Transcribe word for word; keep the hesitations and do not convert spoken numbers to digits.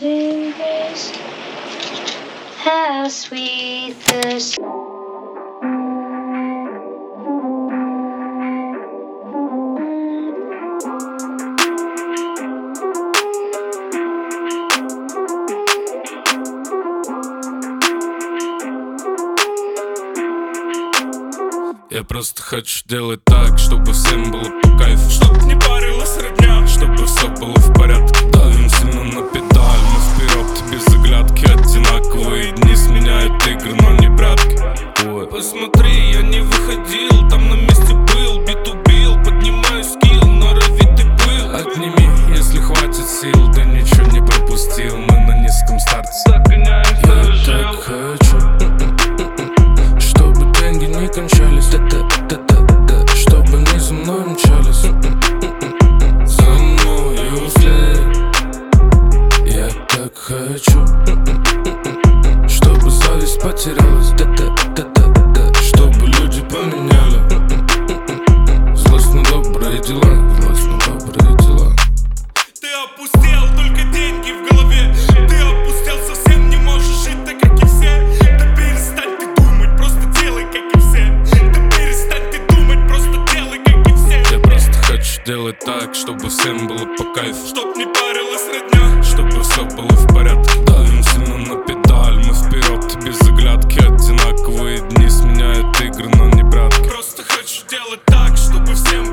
amazing grace, how sweet the sound. Я просто хочу делать так, чтобы всем было по кайфу, чтоб не парилась родня, чтобы все было в порядке. Давим сильно на педаль, мы вперед, без оглядки. Одинаковые дни сменяют игры, но не прятки. Ой. Посмотри, я не выходил, там на месте был, бит убил, поднимаю скилл, норовитый пыл. Отними, если хватит сил, ты ничего не пропустил, мы на низком старте. Я так хочу, чтобы деньги не кончались, да-да-да-да-да, чтобы не за мной мчались, за мною вслед. Я так хочу, чтобы зависть потерялась, да-да-да-да-да, чтобы люди поменяли злость на добрые дела, злость на добрые дела. Ты опустел, только деньги в голове. Ты опустел, совсем не можешь жить так, как и все. Да перестань ты думать, просто делай, как и все. Да перестань ты думать, просто делай, как и все. Я просто хочу делать так, чтобы всем было по кайфу, Чтоб не парилась родня, чтобы все было в порядке. Давим сильно на педаль, мы вперед, без оглядки. Одинаковые дни сменяют игры, но не прятки. просто хочу делать так, чтобы всем